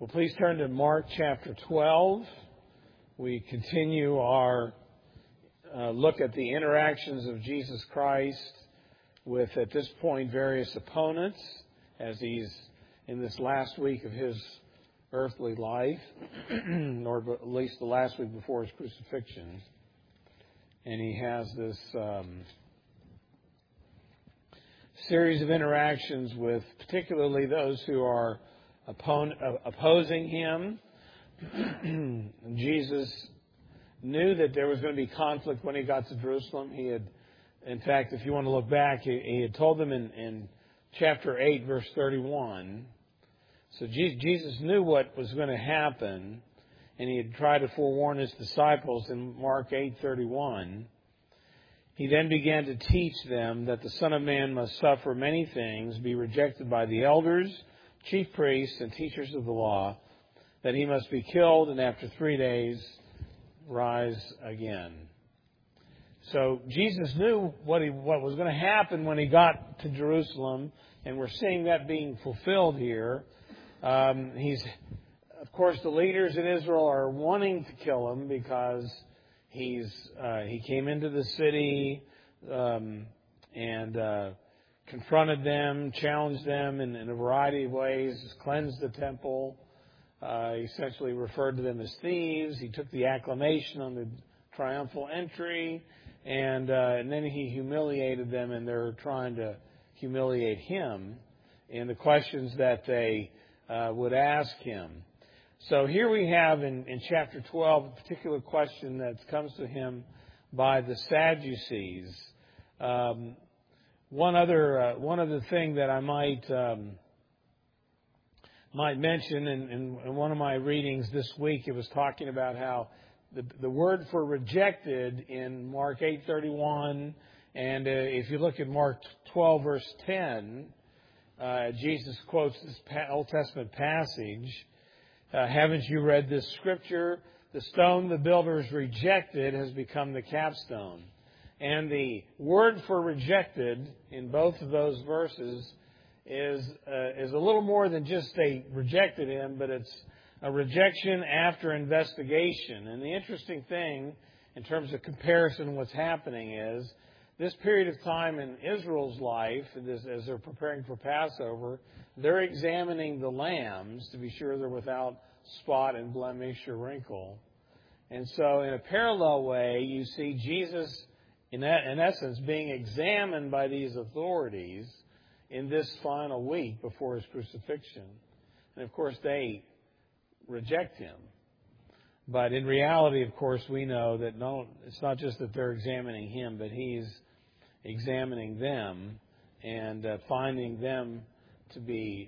Well, please turn to Mark chapter 12. We continue our look at the interactions of Jesus Christ with, at this point, various opponents as he's in this last week of his earthly life, or at least the last week before his crucifixion. And he has this series of interactions with particularly those who are opposing him. Jesus knew that there was going to be conflict when he got to Jerusalem. He had, in fact, if you want to look back, he had told them in chapter 8, verse 31. So Jesus knew what was going to happen, and he had tried to forewarn his disciples in Mark 8:31. He then began to teach them that the Son of Man must suffer many things, be rejected by the elders, chief priests, and teachers of the law, that he must be killed, and after 3 days rise again. So Jesus knew what was going to happen when he got to Jerusalem, and we're seeing that being fulfilled here. Of course, the leaders in Israel are wanting to kill him because he came into the city and confronted them, challenged them in a variety of ways, cleansed the temple. He essentially referred to them as thieves. He took the acclamation on the triumphal entry, and then he humiliated them, and they're trying to humiliate him in the questions that they would ask him. So here we have in chapter 12 a particular question that comes to him by the Sadducees. One other thing that I might mention in one of my readings this week, it was talking about how the word for rejected in Mark 8:31, and if you look at Mark 12 verse 10, Jesus quotes this Old Testament passage. Haven't you read this scripture? The stone the builders rejected has become the capstone. And the word for rejected in both of those verses is a little more than just they rejected him, but it's a rejection after investigation. And the interesting thing in terms of comparison, what's happening is this period of time in Israel's life, as they're preparing for Passover, they're examining the lambs to be sure they're without spot and blemish or wrinkle. And so in a parallel way, you see Jesus, in essence, being examined by these authorities in this final week before his crucifixion. And of course, they reject him. But in reality, of course, we know that it's not just that they're examining him, but he's examining them and finding them to be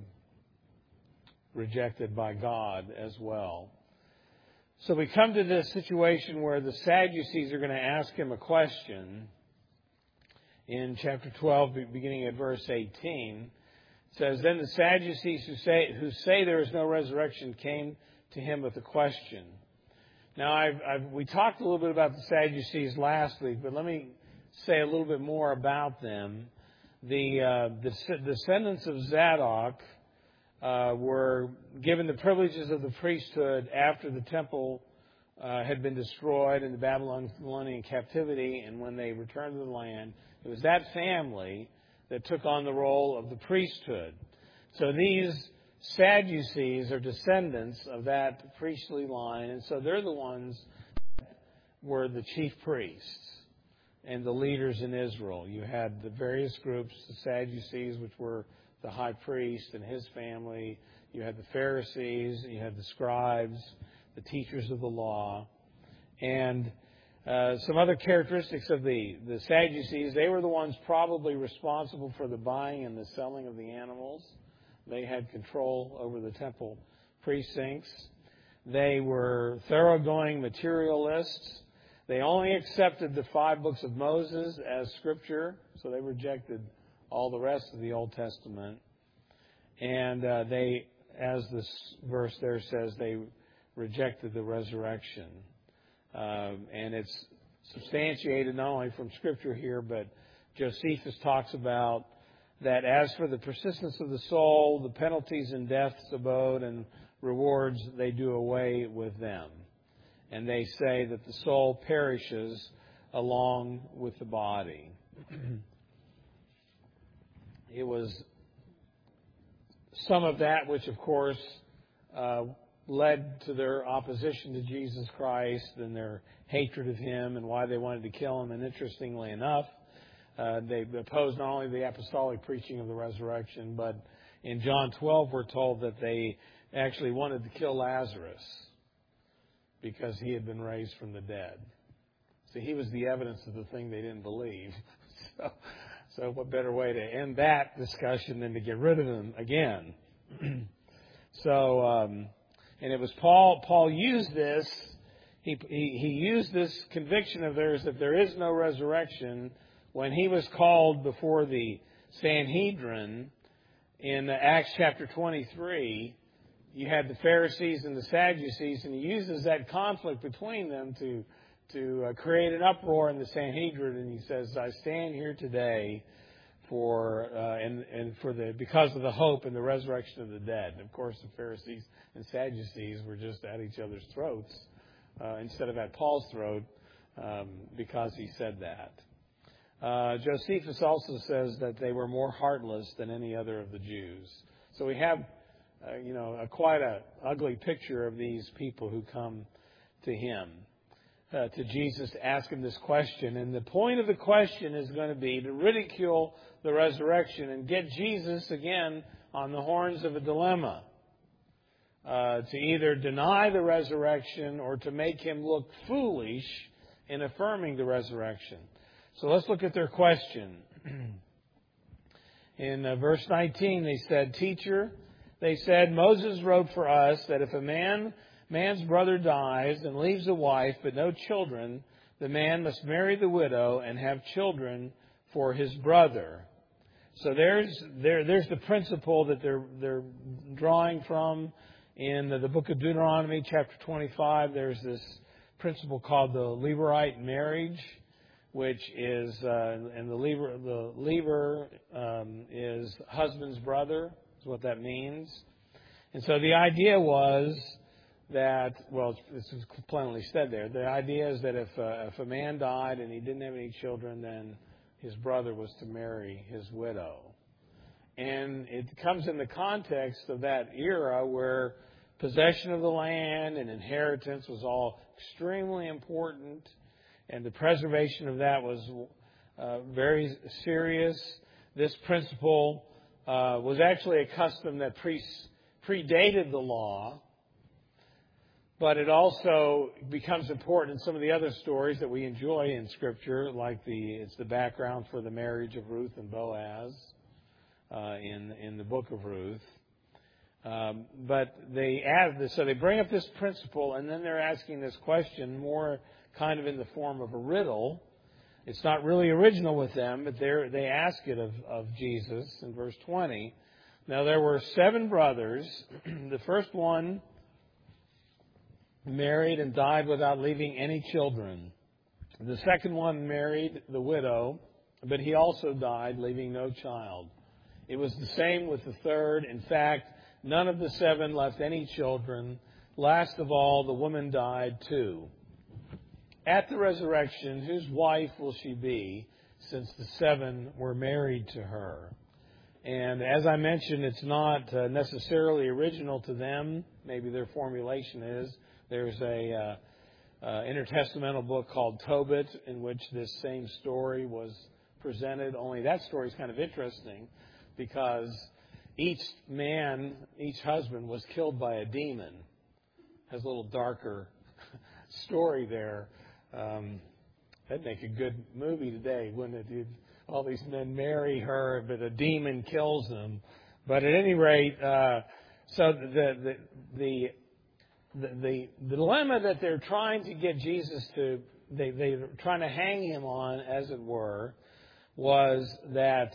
rejected by God as well. So we come to this situation where the Sadducees are going to ask him a question. In chapter 12, beginning at verse 18, it says, Then the Sadducees who say there is no resurrection came to him with a question. Now, we talked a little bit about the Sadducees last week, but let me say a little bit more about them. The descendants of Zadok were given the privileges of the priesthood after the temple had been destroyed in the Babylonian captivity, and when they returned to the land, it was that family that took on the role of the priesthood. So these Sadducees are descendants of that priestly line, and so they're the ones that were the chief priests and the leaders in Israel. You had the various groups, the Sadducees, which were the high priest and his family. You had the Pharisees, you had the scribes, the teachers of the law. And some other characteristics of the Sadducees, they were the ones probably responsible for the buying and the selling of the animals. They had control over the temple precincts. They were thoroughgoing materialists. They only accepted the 5 books of Moses as scripture, so they rejected all the rest of the Old Testament. And they, as this verse there says, they rejected the resurrection. And it's substantiated not only from Scripture here, but Josephus talks about that as for the persistence of the soul, the penalties in death's abode, and rewards, they do away with them. And they say that the soul perishes along with the body. It was some of that which, of course, led to their opposition to Jesus Christ and their hatred of Him and why they wanted to kill Him. And interestingly enough, they opposed not only the apostolic preaching of the resurrection, but in John 12 we're told that they actually wanted to kill Lazarus because he had been raised from the dead. So he was the evidence of the thing they didn't believe. So what better way to end that discussion than to get rid of him again? And it was Paul used this. He used this conviction of theirs that there is no resurrection when he was called before the Sanhedrin in Acts chapter 23. You had the Pharisees and the Sadducees, and he uses that conflict between them to create an uproar in the Sanhedrin. And he says, "I stand here today because of the hope and the resurrection of the dead." And of course, the Pharisees and Sadducees were just at each other's throats instead of at Paul's throat because he said that. Josephus also says that they were more heartless than any other of the Jews. So we have, quite an ugly picture of these people who come to him, to Jesus, to ask him this question. And the point of the question is going to be to ridicule the resurrection and get Jesus again on the horns of a dilemma. To either deny the resurrection or to make him look foolish in affirming the resurrection. So let's look at their question. In verse 19, they said, "Teacher," they said, "Moses wrote for us that if a man's brother dies and leaves a wife but no children, the man must marry the widow and have children for his brother." So there's the principle that they're drawing from in the book of Deuteronomy, chapter 25. There's this principle called the Levirate marriage, which is, and the lever is husband's brother, is what that means. And so the idea was that, well, this is plainly said there, the idea is that if a man died and he didn't have any children, then his brother was to marry his widow. And it comes in the context of that era where possession of the land and inheritance was all extremely important, and the preservation of that was very serious. This principle was actually a custom that predated the law, but it also becomes important in some of the other stories that we enjoy in Scripture, like it's the background for the marriage of Ruth and Boaz in the book of Ruth. But they bring up this principle, and then they're asking this question more kind of in the form of a riddle. It's not really original with them, but they ask it of Jesus in verse 20. Now there were 7 brothers. The first one married and died without leaving any children. The second one married the widow, but he also died, leaving no child. It was the same with the third. In fact, none of the 7 left any children. Last of all, the woman died too. At the resurrection, whose wife will she be, since the 7 were married to her? And as I mentioned, it's not necessarily original to them. Maybe their formulation is. There's a intertestamental book called Tobit in which this same story was presented. Only that story is kind of interesting because each husband was killed by a demon. Has a little darker story there. That'd make a good movie today, wouldn't it? All these men marry her, but a demon kills them. But at any rate, so the dilemma that they're trying to get Jesus to, they're trying to hang him on, as it were, was that.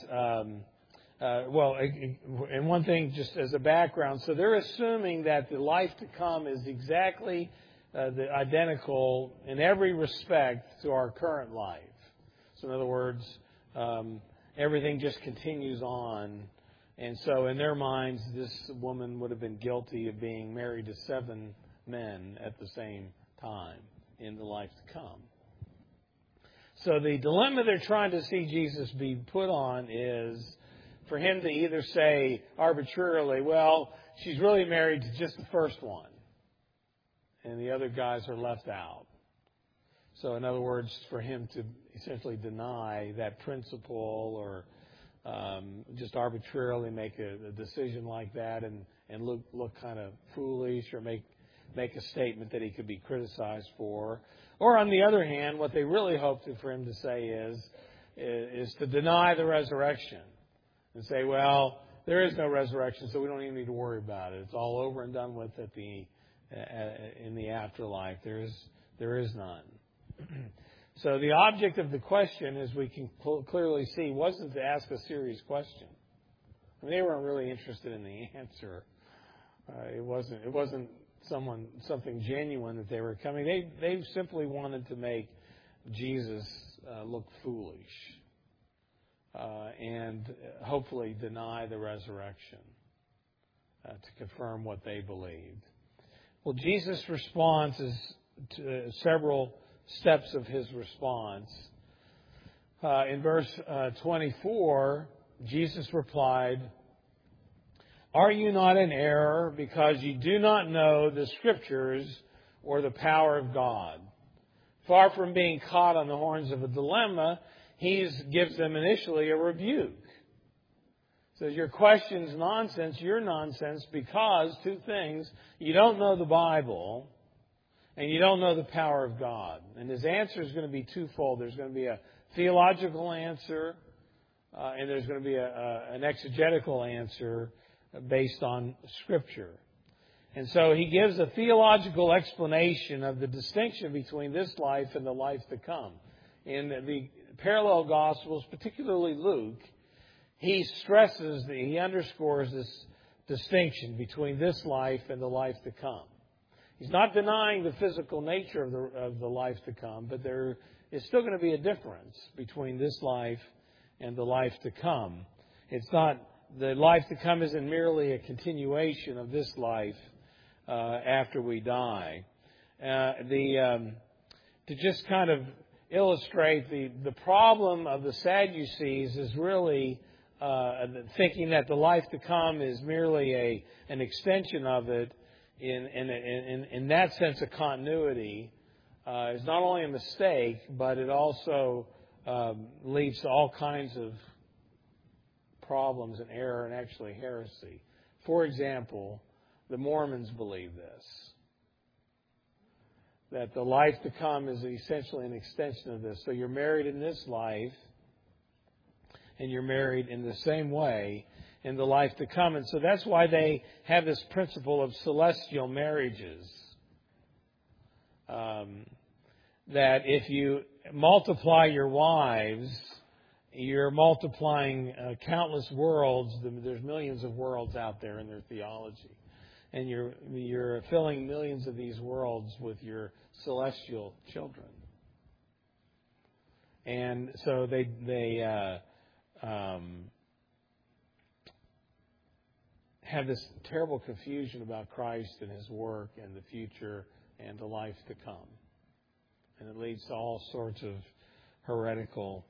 And one thing, just as a background, so they're assuming that the life to come is exactly identical in every respect to our current life. So in other words, everything just continues on And so in their minds, this woman would have been guilty of being married to 7 men at the same time in the life to come. So the dilemma they're trying to see Jesus be put on is for him to either say arbitrarily, well, she's really married to just the first one, and the other guys are left out. So in other words, for him to essentially deny that principle or just arbitrarily make a decision like that and look kind of foolish or make a statement that he could be criticized for. Or on the other hand, what they really hoped for him to say is to deny the resurrection and say, well, there is no resurrection, so we don't even need to worry about it. It's all over and done with in the afterlife. There is none. So the object of the question, as we can clearly see, wasn't to ask a serious question. I mean, they weren't really interested in the answer. It wasn't something genuine that they were coming. They simply wanted to make Jesus look foolish and hopefully deny the resurrection to confirm what they believed. Well, Jesus' response is to several steps of his response. In verse 24, Jesus replied, "Are you not in error because you do not know the Scriptures or the power of God?" Far from being caught on the horns of a dilemma, he gives them initially a rebuke. Says, your question's nonsense, you're nonsense because two things: you don't know the Bible and you don't know the power of God. And his answer is going to be twofold. There's going to be a theological answer and there's going to be an exegetical answer based on Scripture. And so he gives a theological explanation of the distinction between this life and the life to come. In the parallel Gospels, particularly Luke, he underscores this distinction between this life and the life to come. He's not denying the physical nature of the life to come, but there is still going to be a difference between this life and the life to come. It's not, the life to come isn't merely a continuation of this life after we die. To just kind of illustrate the problem of the Sadducees is really thinking that the life to come is merely an extension of it. In that sense, a continuity is not only a mistake, but it also leads to all kinds of problems and error and actually heresy. For example, the Mormons believe this, that the life to come is essentially an extension of this. So you're married in this life, and you're married in the same way in the life to come. And so that's why they have this principle of celestial marriages. That if you multiply your wives, you're multiplying countless worlds. There's millions of worlds out there in their theology. And you're filling millions of these worlds with your celestial children. And so they have this terrible confusion about Christ and His work and the future and the life to come. And it leads to all sorts of heretical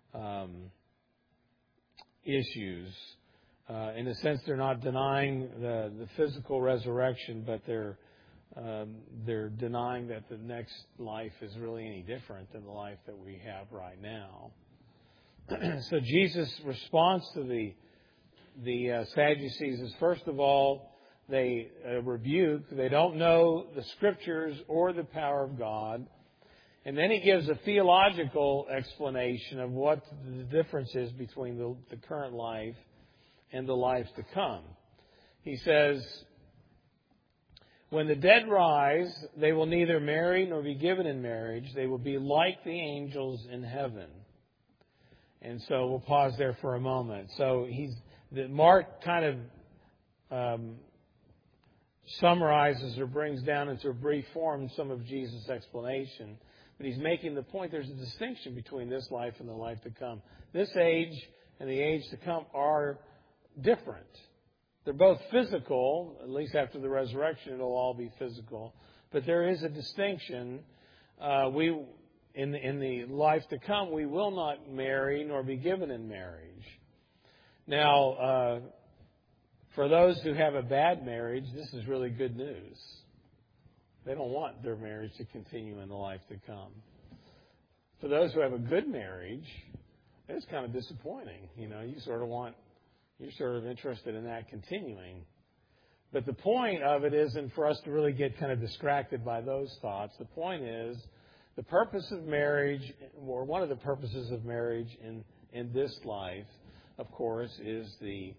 issues. In a sense, they're not denying the physical resurrection, but they're denying that the next life is really any different than the life that we have right now. So Jesus' response to the Sadducees is, first of all, they rebuke. They don't know the Scriptures or the power of God. And then he gives a theological explanation of what the difference is between the current life and the life to come. He says, when the dead rise, they will neither marry nor be given in marriage. They will be like the angels in heaven. And so we'll pause there for a moment. So Mark kind of summarizes or brings down into a brief form some of Jesus' explanation. But he's making the point there's a distinction between this life and the life to come. This age and the age to come are different. They're both physical, at least after the resurrection, it'll all be physical. But there is a distinction. In the life to come, we will not marry nor be given in marriage. Now, for those who have a bad marriage, this is really good news. They don't want their marriage to continue in the life to come. For those who have a good marriage, it's kind of disappointing. You're sort of interested in that continuing. But the point of it isn't for us to really get kind of distracted by those thoughts. The point is, the purpose of marriage, or one of the purposes of marriage in this life, of course, is the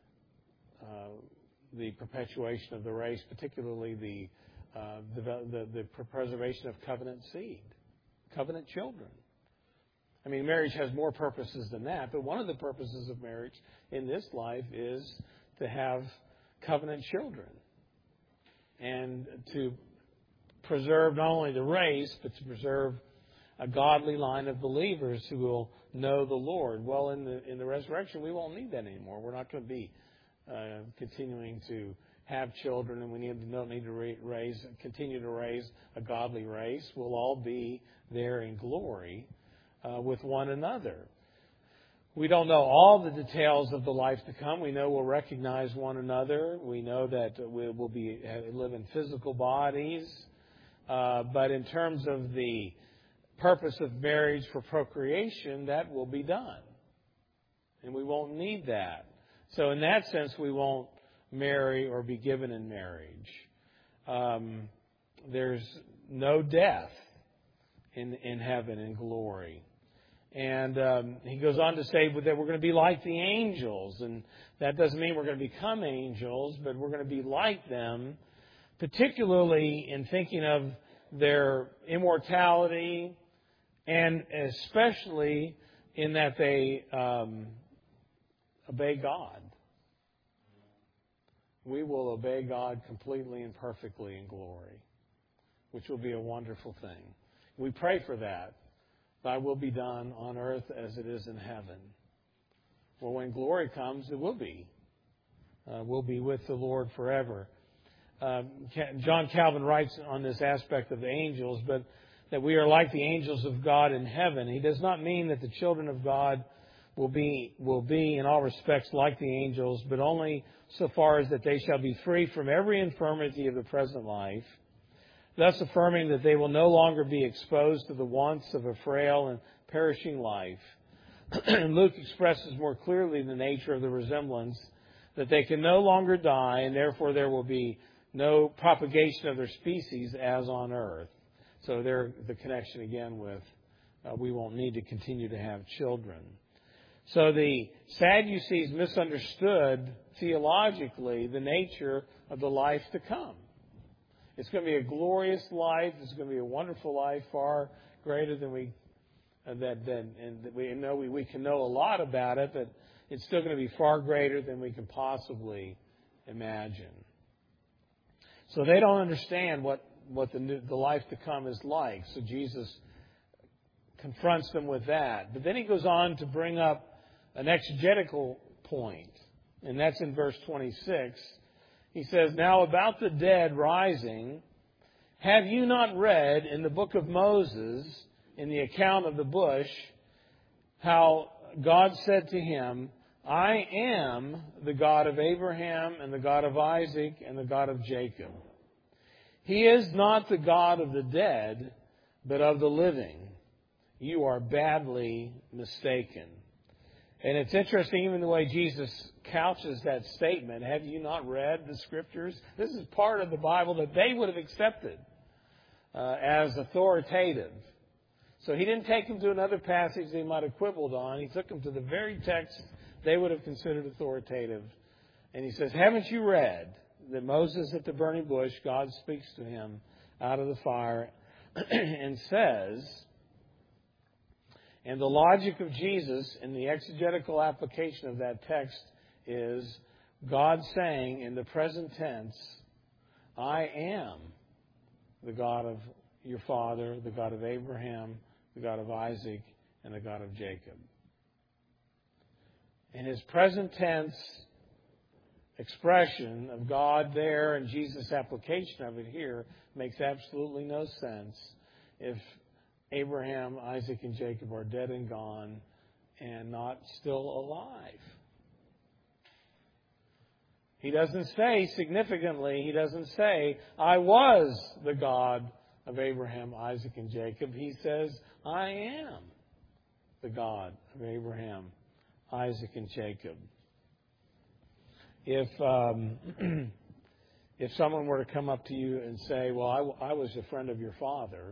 perpetuation of the race, particularly the preservation of covenant seed, covenant children. I mean, marriage has more purposes than that, but one of the purposes of marriage in this life is to have covenant children and to preserve not only the race, but to preserve a godly line of believers who will know the Lord. Well, in the resurrection, we won't need that anymore. We're not going to be continuing to have children, and we don't need to continue to raise a godly race. We'll all be there in glory with one another. We don't know all the details of the life to come. We know we'll recognize one another. We know that we will live in physical bodies. But in terms of the purpose of marriage for procreation, that will be done. And we won't need that. So in that sense, we won't marry or be given in marriage. There's no death in heaven in glory. And he goes on to say that we're going to be like the angels. And that doesn't mean we're going to become angels, but we're going to be like them, particularly in thinking of their immortality, and especially in that they obey God. We will obey God completely and perfectly in glory, which will be a wonderful thing. We pray for that. Thy will be done on earth as it is in heaven. Well, when glory comes, it will be. We'll be with the Lord forever. John Calvin writes on this aspect of the angels, but that we are like the angels of God in heaven. He does not mean that the children of God will be in all respects like the angels, but only so far as that they shall be free from every infirmity of the present life, thus affirming that they will no longer be exposed to the wants of a frail and perishing life. Luke expresses more clearly the nature of the resemblance, that they can no longer die, and therefore there will be no propagation of their species as on earth. So there, the connection again with we won't need to continue to have children. So the Sadducees misunderstood theologically the nature of the life to come. It's going to be a glorious life. It's going to be a wonderful life, far greater than we know. We can know a lot about it, but it's still going to be far greater than we can possibly imagine. So they don't understand what the life to come is like. So Jesus confronts them with that. But then he goes on to bring up an exegetical point, and that's in verse 26. He says, "Now about the dead rising, have you not read in the book of Moses, in the account of the bush, how God said to him, I am the God of Abraham and the God of Isaac and the God of Jacob. He is not the God of the dead, but of the living. You are badly mistaken." And it's interesting, even the way Jesus couches that statement. Have you not read the Scriptures? This is part of the Bible that they would have accepted as authoritative. So he didn't take them to another passage they might have quibbled on. He took them to the very text they would have considered authoritative. And he says, haven't you read that Moses at the burning bush, God speaks to him out of the fire and says, and the logic of Jesus in the exegetical application of that text is God saying in the present tense, I am the God of your father, the God of Abraham, the God of Isaac, and the God of Jacob. In his present tense expression of God there and Jesus' application of it here makes absolutely no sense if Abraham, Isaac, and Jacob are dead and gone and not still alive. He doesn't say, significantly, he doesn't say, I was the God of Abraham, Isaac, and Jacob. He says, I am the God of Abraham, Isaac, and Jacob. If someone were to come up to you and say, well, I was a friend of your father,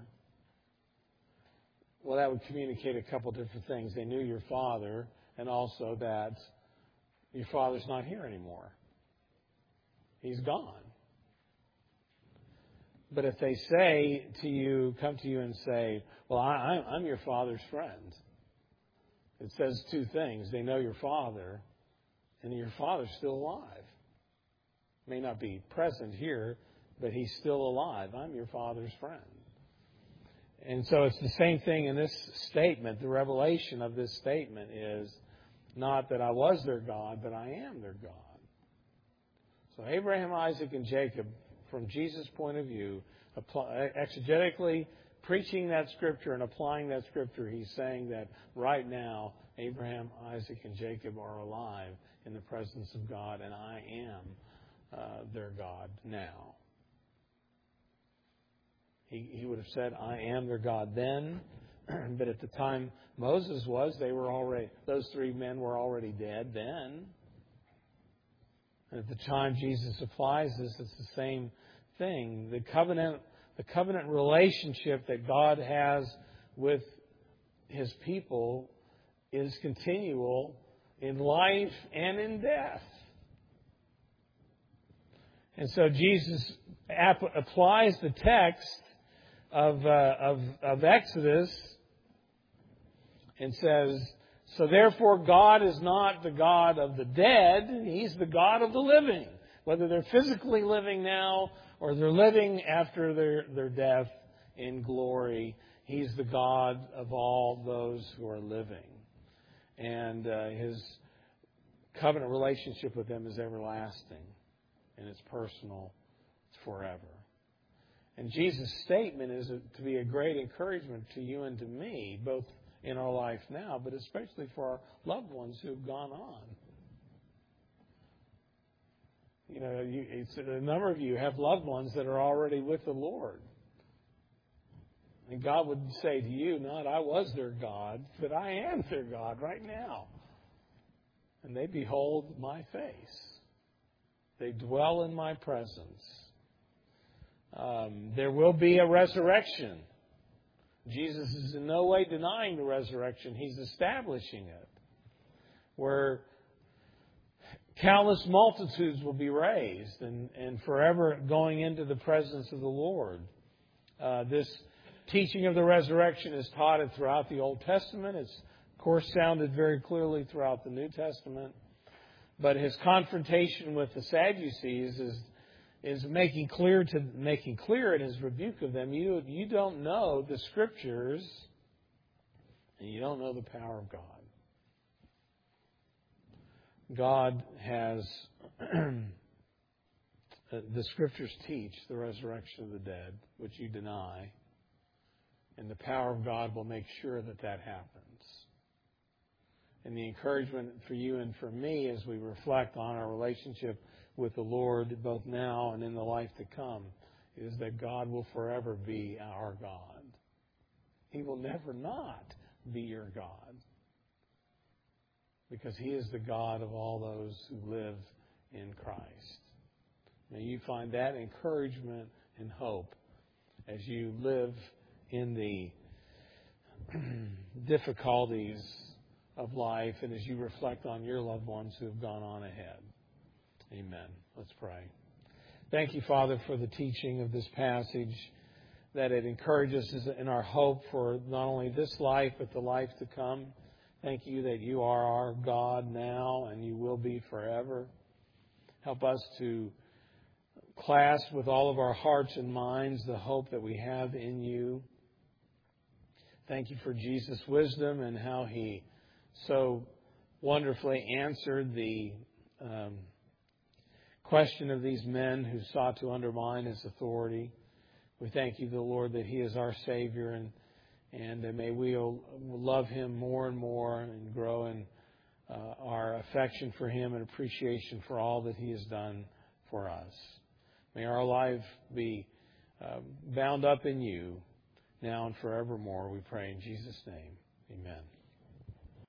well, that would communicate a couple different things. They knew your father, and also that your father's not here anymore. He's gone. But if they say to you, come to you and say, well, I'm your father's friend, it says two things. They know your father, and your father's still alive. May not be present here, but he's still alive. I'm your father's friend. And so it's the same thing in this statement. The revelation of this statement is not that I was their God, but I am their God. So Abraham, Isaac, and Jacob, from Jesus' point of view, exegetically preaching that Scripture and applying that Scripture, he's saying that right now Abraham, Isaac, and Jacob are alive in the presence of God, and I am their God now. He would have said, I am their God then, but at the time Moses was, those three men were already dead then. And at the time Jesus applies this, it's the same thing. The covenant relationship that God has with His people is continual in life and in death. And so Jesus applies the text of Exodus and says, so therefore God is not the God of the dead, He's the God of the living. Whether they're physically living now or they're living after their death in glory, He's the God of all those who are living. And His covenant relationship with them is everlasting, and it's personal, it's forever. And Jesus' statement is to be a great encouragement to you and to me, both in our life now, but especially for our loved ones who have gone on. You know, a number of you have loved ones that are already with the Lord. And God would say to you, not I was their God, but I am their God right now. And they behold my face. They dwell in my presence. There will be a resurrection. Jesus is in no way denying the resurrection. He's establishing it. Where countless multitudes will be raised and forever going into the presence of the Lord. This teaching of the resurrection is taught throughout the Old Testament. It's, of course, sounded very clearly throughout the New Testament. But His confrontation with the Sadducees is making clear in His rebuke of them, you don't know the Scriptures and you don't know the power of God. God has, the Scriptures teach the resurrection of the dead, which you deny, and the power of God will make sure that happens. And the encouragement for you and for me as we reflect on our relationship with the Lord, both now and in the life to come, is that God will forever be our God. He will never not be your God, because He is the God of all those who live in Christ. May you find that encouragement and hope as you live in the difficulties of life and as you reflect on your loved ones who have gone on ahead. Amen. Let's pray. Thank you, Father, for the teaching of this passage, that it encourages us in our hope for not only this life, but the life to come. Thank you that you are our God now and you will be forever. Help us to clasp with all of our hearts and minds the hope that we have in you. Thank you for Jesus' wisdom and how He so wonderfully answered the question of these men who sought to undermine His authority. We thank You, the Lord, that He is our Savior, and that may we love Him more and more and grow in our affection for Him and appreciation for all that He has done for us. May our life be bound up in You now and forevermore, we pray in Jesus' name. Amen.